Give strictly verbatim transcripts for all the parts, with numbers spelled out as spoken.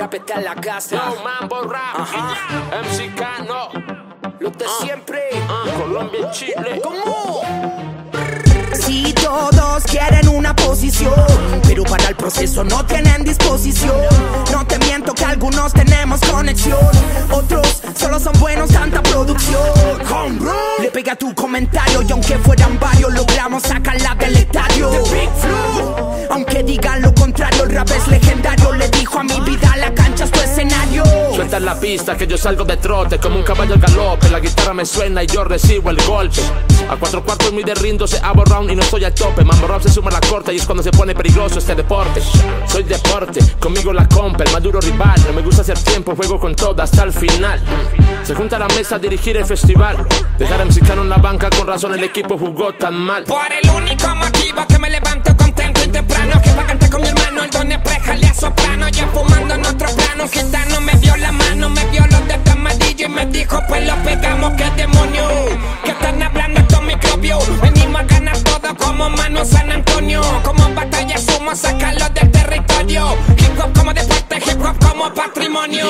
Rap está en la casa. Yo, Mambo Rap. Ajá. M C K, no. Los de Ah. siempre. Ah, Colombia y Chile. ¿Cómo? Si todos quieren una posición, pero para el proceso no tienen disposición. No te miento que algunos tenemos conexión, otros solo son buenos, tanta producción. Le pega tu comentario y aunque fueran varios, logramos sacarla del estadio. The Big Flu. Aunque digan lo contrario, el rap es legendario. Le dijo a mi vida, la cancha es tu escenario. Suelta en la pista que yo salgo de trote como un caballo al galope. La guitarra me suena y yo recibo el golpe. A cuatro cuartos muy de rindo se hago round y no estoy al tope. Mambo Rap se suma a la corte y es cuando se pone peligroso este deporte. Soy deporte, conmigo la compa, el maduro rival. No me gusta hacer tiempo, juego con todo hasta el final. Se junta a la mesa a dirigir el festival. Dejar a M C K en la banca, con razón el equipo jugó tan mal. Por el único motivo que me levanto contento y temprano, que pa' cantar con mi hermano, el don es prejale a soprano. Ya fumando en otro plano, un gitano me dio la mano, me vio los dedos amarillos y me dijo pues lo pegamos, que demonio. Que están hablando estos microbios, venimos a ganar todo como Manu San Antonio. Como batalla sumo, sacarlos del territorio. Hip hop como deporte, hip hop como patrimonio.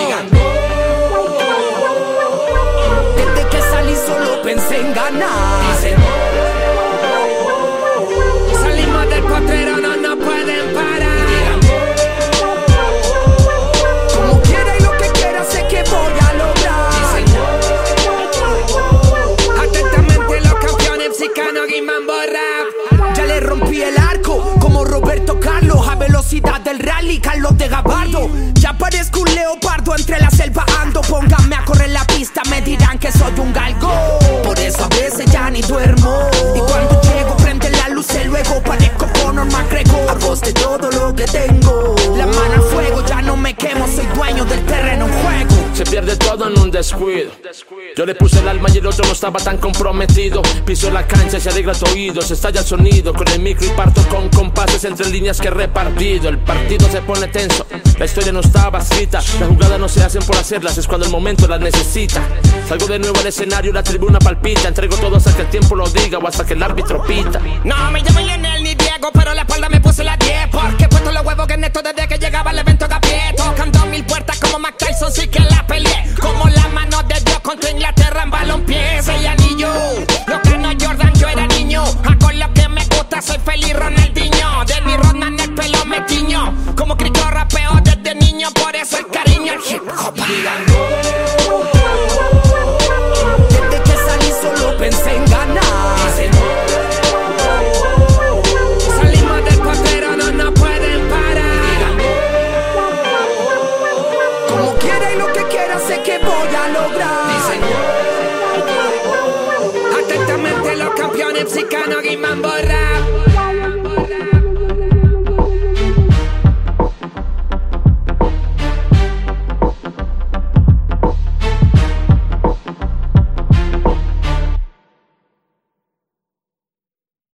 Desde que salí solo pensé en ganar. Salimos del potrero, no nos pueden parar. Como quiera y lo que quiera sé que voy a lograr. Atentamente los campeones mexicanos y Mambo Rap. Ya le rompí el arco como Roberto Carlos, a velocidad del rally, Carlos de Gabardo. Ya parezco un leopardo entre la selva ando. Pónganme a correr la pista, me dirán que soy un galgo. Por eso a veces ya ni duermo. Y cuando llego prende la luz y luego parezco Conor McGregor. Aposte todo lo que tengo, la mano al fuego, ya no me quemo, soy dueño del terreno en juego. Se pierde todo en un descuido. Yo le puse el alma y el otro no estaba tan comprometido. Piso la cancha y se alegra tu oído. Se estalla el sonido con el micro y parto con compases entre líneas que he repartido. El partido se pone tenso, la historia no estaba escrita. Las jugadas no se hacen por hacerlas, es cuando el momento las necesita. Salgo de nuevo al escenario, la tribuna palpita. Entrego todo hasta que el tiempo lo diga o hasta que el árbitro pita. No me llamo Lionel ni Diego, pero la espalda me puse la diez. Porque he puesto los huevos que neto desde que llegaba al evento que a pie. Tocando mil puertas como Mike Tyson, sí que la peleé. Como la mano de Dios contra Inglaterra en balompié. Seis anillos, lo ganó Jordan, yo era niño. Hago lo que me gusta, soy feliz Ronaldinho. De mi Rodman el pelo me tiño. Como Cristo rapeo desde niño, por eso el cariño al hip hop. Desde que salí solo pensé en ganar. Salimos del potrero, no nos pueden parar. Como quiera y lo que quiera sé que voy a lograr. Atentamente los campeones mexicanos y Mambo